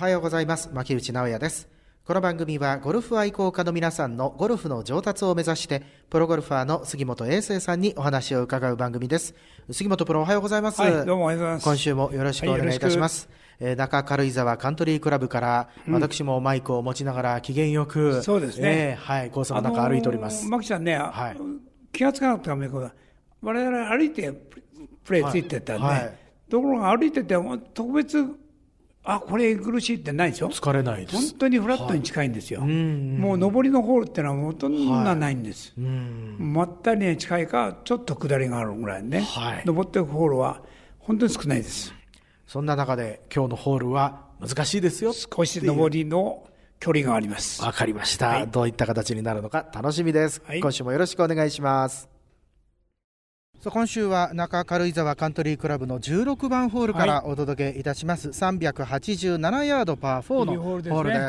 はようございます。牧内直也です。この番組はゴルフ愛好家の皆さんのゴルフの上達を目指してプロゴルファーの杉本英生さんにお話を伺う番組です。杉本プロ、おはようございます。 はい、どうもおはようございます。 今週もよろしくお願いいたします。中軽井沢カントリークラブから、私もマイクを持ちながら機嫌よく、 そうですね、 はい、コースの中歩いております。 牧さんね、気がつかなかったかもしれないけど、我々歩いてプレーついてたんで、ところが歩いてて特別これ苦しいってないでしょ。 疲れないです。 本当にフラットに近いんですよ。もう上りのホールってのはほとんどないんです。まったりに近いかちょっと下りがあるぐらいね、上っていくホールは本当に少ないです。 そんな中で今日のホールは難しいですよ。 少し上りの距離があります。 わかりました、どういった形になるのか楽しみです、今週もよろしくお願いします。今週は中軽井沢カントリークラブの16番ホールからお届けいたします、387ヤードパー4のホールです。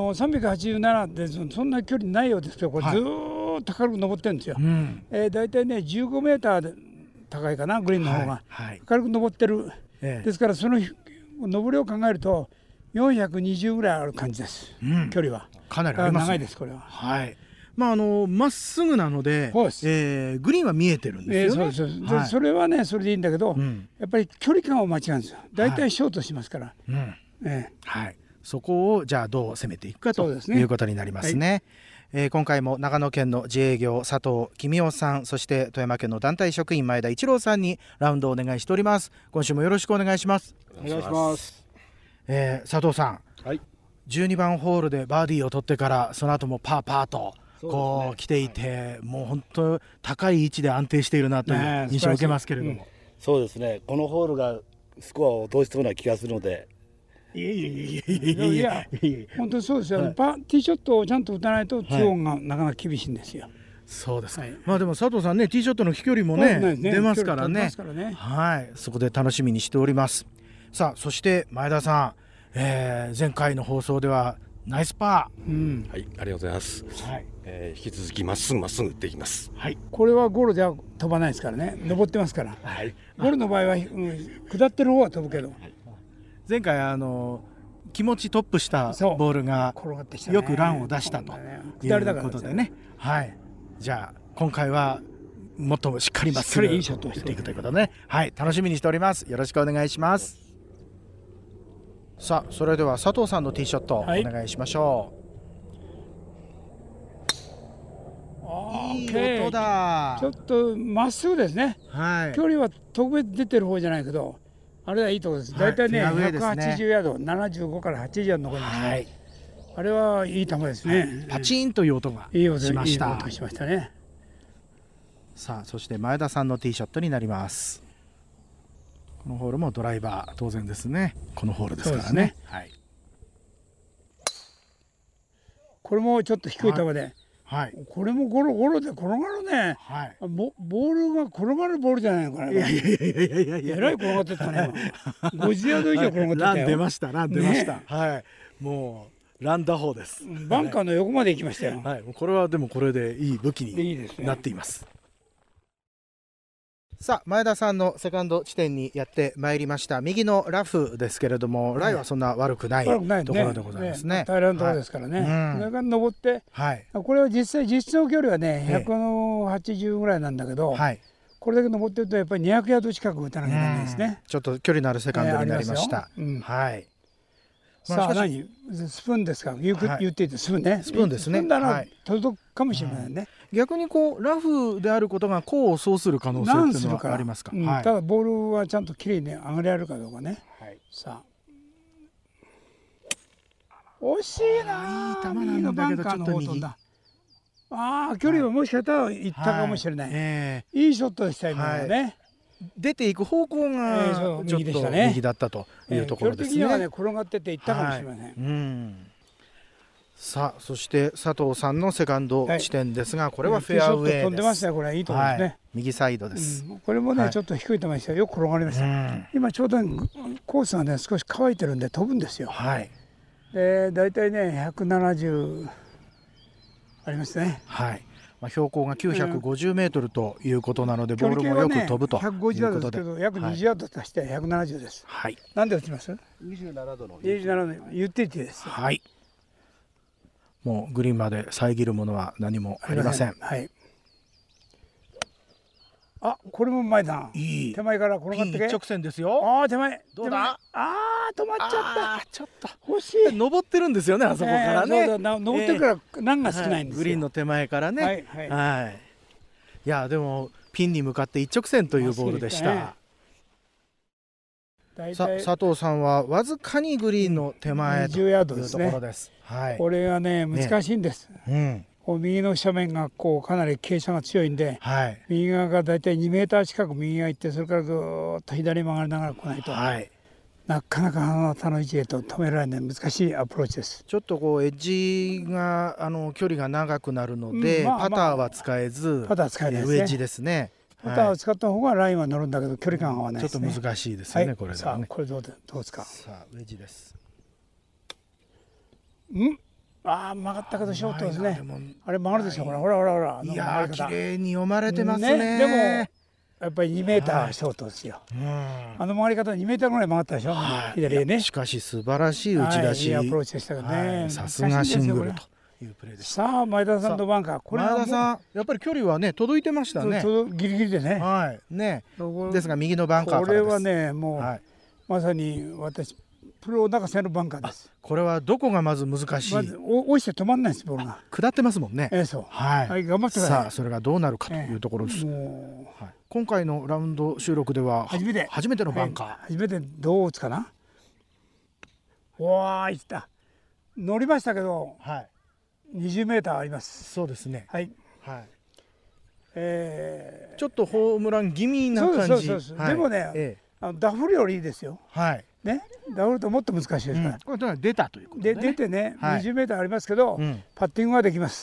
387でそんな距離ないようですけど、これずーっと高く登ってるんですよ。だいたいね15メーターで高いかな、グリーンの方が、軽く登ってる、ですからその上りを考えると420ぐらいある感じです、距離はかなりあります、 長いです。これはまっすぐなので、グリーンは見えてるんですよね。 それはねそれでいいんだけど、やっぱり距離感を間違うんですよ。だいたいショートしますから、 そこをじゃあどう攻めていくかということになりますね。今回も長野県の自営業佐藤公夫さん、そして富山県の団体職員前田一郎さんにラウンドをお願いしております。今週もよろしくお願いします。 お願いします。 佐藤さん、12番ホールでバーディーを取ってからその後もパーとこう来ていて、もう本当高い位置で安定しているなという印象を受けますけれども、 そうですね、このホールがスコアを落としそうな気がするので。 いや本当にそうですよ、ティーショットをちゃんと打たないと2オンがなかなか厳しいんですよ。 そうです、でも佐藤さんね、ティーショットの飛距離もね出ますからね、そこで楽しみにしております。さあそして前田さん、前回の放送ではナイスパー、 ありがとうございます、引き続きまっすぐ打っていきます。 これはゴロでは飛ばないですからね、登ってますから、ゴロの場合は、下ってる方は飛ぶけど、 前回気持ちトップしたボールがよくランを出したということでね、じゃあ今回はもっとしっかりまっすぐ打っていくということでね、楽しみにしております。よろしくお願いします。さあそれでは佐藤さんのティーショットお願いしましょう。いい音だ。 ちょっとまっすぐですね、距離は特別出てる方じゃないけど、あれはいいところです。だいたいね180ヤード、75から80ヤード残りました、あれはいい球ですね、 パチンという音がしました。 いい音がしましたね。 さあそして前田さんのティーショットになります。このホールもドライバー当然ですね、このホールですからね。 これもちょっと低い球で、これもゴロで転がるね、ボールが転がるボールじゃないのかな。えらい転がってたね50ヤード以上転がってたよ。 ラン出ました、もうラン打法です。 バンカーの横まで行きましたよ。 これはでもこれでいい武器になっています。さあ前田さんのセカンド地点にやってまいりました。右のラフですけれども、ライはそんな悪くないところでございますね。 平らなところですからね、それから登って、これは実質の距離はね180ぐらいなんだけど、これだけ登ってるとやっぱり200ヤード近く打たなきゃいけないですね。 ちょっと距離のあるセカンドになりました。 さあ何スプーンですか、言っていてスプーンね、 スプーンですね。 スプーンなら届くかもしれないね。 逆にこうラフであることが功を奏する可能性っていうのはありますか。 ただボールはちゃんときれいに上がれるかどうかね。さあ惜しいな、 いい球なんだけどちょっと右。 距離はもしかしたらいったかもしれない、いいショットでした今のね。 出ていく方向がちょっと右だったというところですね。 距離的にはね転がってていったかもしれません。 さあそして佐藤さんのセカンド地点ですが、これはフェアウェイです。 飛んでましたよ、これいいところですね、 右サイドです、 これもね、ちょっと低い球でしたよく転がりました、今ちょうどコースがね少し乾いてるんで飛ぶんですよ。でだいたいね170ありますね。 標高が950メートルということなので、ボールもよく飛ぶということで、 150ですけど約20ヤード足して170です。 はい。 何で打ちます ？27度の。 27度ユーティリティです。 はい。もうグリーンまで遮るものは何もありません。 はい。あ、これも前だ。 いい。 手前から転がってけ。 一直線ですよ。 ああ、手前。 どうだ？ 止まっちゃった。 ちょっと欲しい。 登ってるんですよね、あそこからね。 登ってるから何が少ないんですよ。 グリーンの手前からね。はい。いやでもピンに向かって一直線というボールでした。佐藤さんはわずかにグリーンの手前というところです。はい。 これがね難しいんです。右の斜面がかなり傾斜が強いんで、右側がだいたい2メーター近く右側行って、それからぐーっと左に曲がりながら来ないと、なかなかあなたの位置へと止められない難しいアプローチです。 ちょっとエッジが距離が長くなるので、パターは使えず、ウェッジですね。 パターを使った方がラインは乗るんだけど距離感は合わないですね。 ちょっと難しいですよね、これで。 さあこれどうですか。 さあウェッジです。 曲がったけどショートですね。あれ曲がるでしょ。ほら。 いや綺麗に読まれてますね。 でもやっぱり2メーターショートですよ。あの曲がり方2メーターぐらい曲がったでしょ。左へね。 しかし素晴らしい打ち出し。 いいアプローチでしたけどね。 さすがシングルというプレーでした。 さあ前田さんのバンカー。 前田さんやっぱり距離はね届いてましたね。 ギリギリでね。 はいね。ですが右のバンカーからです。 これはねもうまさに私。プロ泣かせのバンカーです。 これはどこがまず難しい？ まず落ちて止まんないですボールが。 下ってますもんね。 そう。 はい。 頑張ってください。 さあそれがどうなるかというところです。今回のラウンド収録では初めてのバンカー。 初めてどう打つかな。いった。乗りましたけど。20メーターあります。 そうですね。 はい。 ちょっとホームラン気味な感じ。 でもね、ダフルよりいいですよ。ね、ダフルともっと難しいですから。 これ出たということで出てね、20メーターありますけど、パッティングはできます。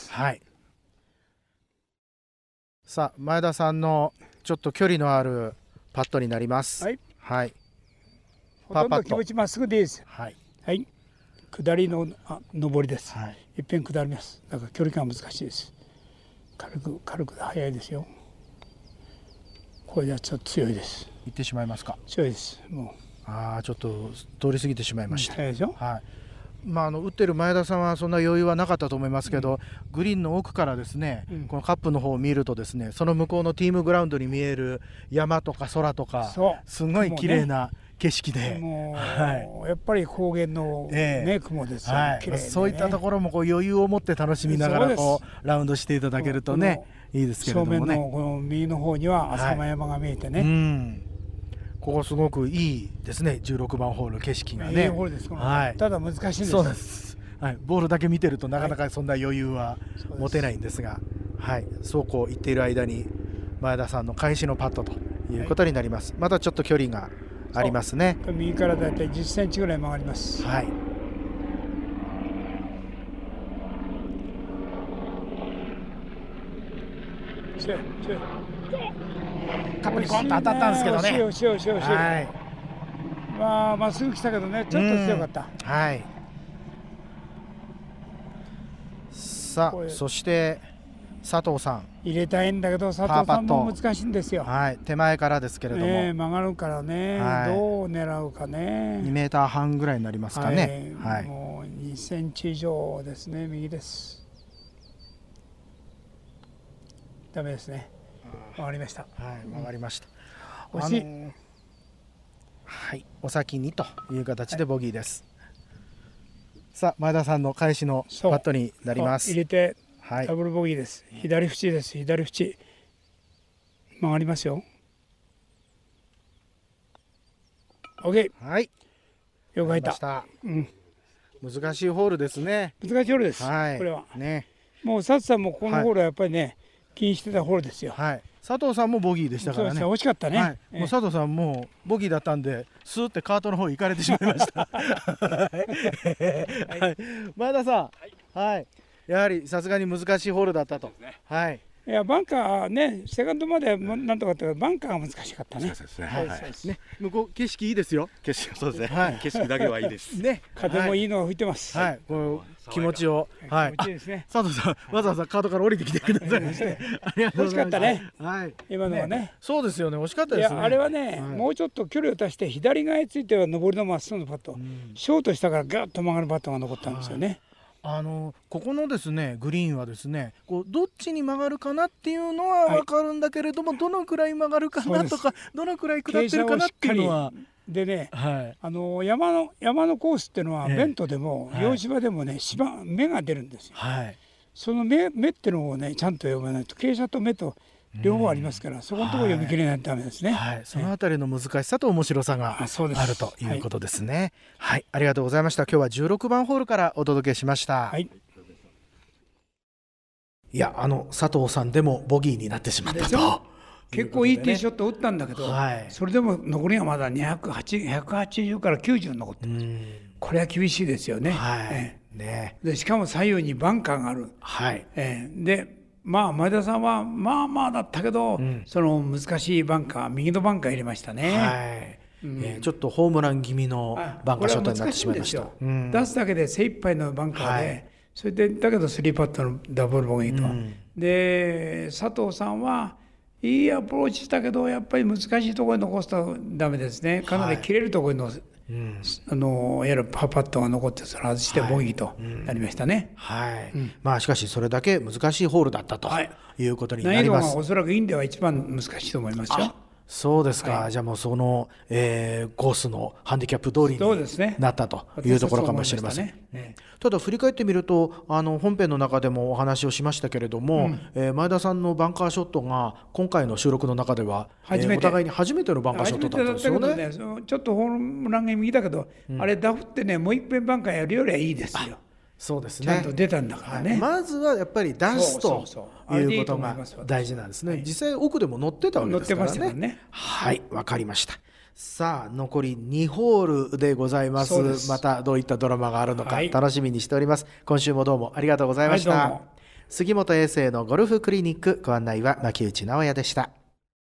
さあ前田さんのちょっと距離のあるパットになります。はい。 ほとんど気持ちまっすぐでいいです。はい。下りの上りです。いっぺん下ります。だから距離感は難しいです。軽くで速いですよ。これじゃちょっと強いです。 行ってしまいますか。 強いです。もう。 ちょっと通り過ぎてしまいました。 速いでしょ。 打ってる前田さんはそんな余裕はなかったと思いますけど、グリーンの奥からですね、このカップの方を見るとですね、その向こうのティームグラウンドに見える山とか空とか、すごい綺麗な景色で、 やっぱり高原の雲ですよ。 そういったところも余裕を持って楽しみながらラウンドしていただけるとねいいですけれどもね。 正面のこの右の方には浅間山が見えてね。 ここすごくいいですね。16番ホール景色がね。 いいホールです。ただ難しいんです。 そうです。ボールだけ見てるとなかなかそんな余裕は持てないんですが、そうこう言っている間に前田さんの返しのパットということになります。まだちょっと距離がありますね。 右からだいたい10センチぐらい曲がります。 カップにコンと当たったんですけどね。 惜しい。まっすぐ来たけどね、ちょっと強かった。 さあそして佐藤さん入れたいんだけど佐藤さんも難しいんですよ。 手前からですけれども、 曲がるからね、どう狙うかね。 2メーター半ぐらいになりますかね。 もう2センチ以上ですね。右です。ダメですね。曲がりました。 曲がりました。 惜しい。 お先にという形でボギーです。さあ前田さんの返しのパットになります。 入れてダブルボギーです。左縁です。左縁曲がりますよ。 OK。 よく入った。 難しいホールですね。 難しいホールです。これはね、もう佐藤さんもこのホールはやっぱりね気にしてたホールですよ。 佐藤さんもボギーでしたからね。 惜しかったね。 もう佐藤さんもボギーだったんでスーってカートの方行かれてしまいました。前田さん、やはりさすがに難しいホールだったと。 いやバンカーね、セカンドまでなんとかってバンカーが難しかったね。 そうですね。 ね、向こう景色いいですよ。 景色そうですね。景色だけはいいです。 ね、風もいいのが吹いてます。 はい、こう気持ちを、はい、 気持ちいいですね。 佐藤さん、わざわざカートから降りてきてくださいまして、 惜しかったね。 はい、 今のはね。 そうですよね、惜しかったですね。 あれはね、もうちょっと距離を足して左側については上りのまっすぐのパット、ショートしたからガッと曲がるパットが残ったんですよね。 ここのですねグリーンはですね、こうどっちに曲がるかなっていうのは分かるんだけれども、どのくらい曲がるかなとか、どのくらい下ってるかなっていうのは。 でね、山のコースっていうのはベントでも洋芝でもね、芽が出るんですよ。その芽っていうのをねちゃんと読まないと、傾斜と芽と両方ありますから、そこのところ読み切れないとダメですね。 そのあたりの難しさと面白さがあるということですね。はい、ありがとうございました。今日は16番ホールからお届けしました。はい、いや佐藤さんでもボギーになってしまったと。 結構いいティーショット打ったんだけど、それでも残りがまだ180から90残ってます。これは厳しいですよね。でしかも左右にバンカーがある。で前田さんはまあだったけど、その難しいバンカー、右のバンカー入れましたね。 ちょっとホームラン気味のバンカーショットになってしまいました。 出すだけで精一杯のバンカーで、それでだけど3パットのダブルボギーと。で佐藤さんはいいアプローチしたけど、やっぱり難しいところに残すとダメですね。かなり切れるところにやるパーパットが残って、それ外してボギーとなりましたね。 しかしそれだけ難しいホールだったということになります。 難易度がおそらくインでは一番難しいと思いますよ。 そうですか。じゃあもうその、コースのハンディキャップ通りになったというところかもしれません。ただ振り返ってみると本編の中でもお話をしましたけれども、前田さんのバンカーショットが今回の収録の中ではお互いに初めてのバンカーショットだったんですよね。 ちょっとホームランが右だけど、あれダフってね、もう一遍バンカーやるよりはいいですよ。 そうですね。 ちゃんと出たんだからね。 まずはやっぱり出すということが大事なんですね。実際奥でも乗ってたわけですからね。はい、わかりました。さあ残り2ホールでございます。またどういったドラマがあるのか楽しみにしております。今週もどうもありがとうございました。杉本英生のゴルフクリニック、ご案内は牧内直哉でした。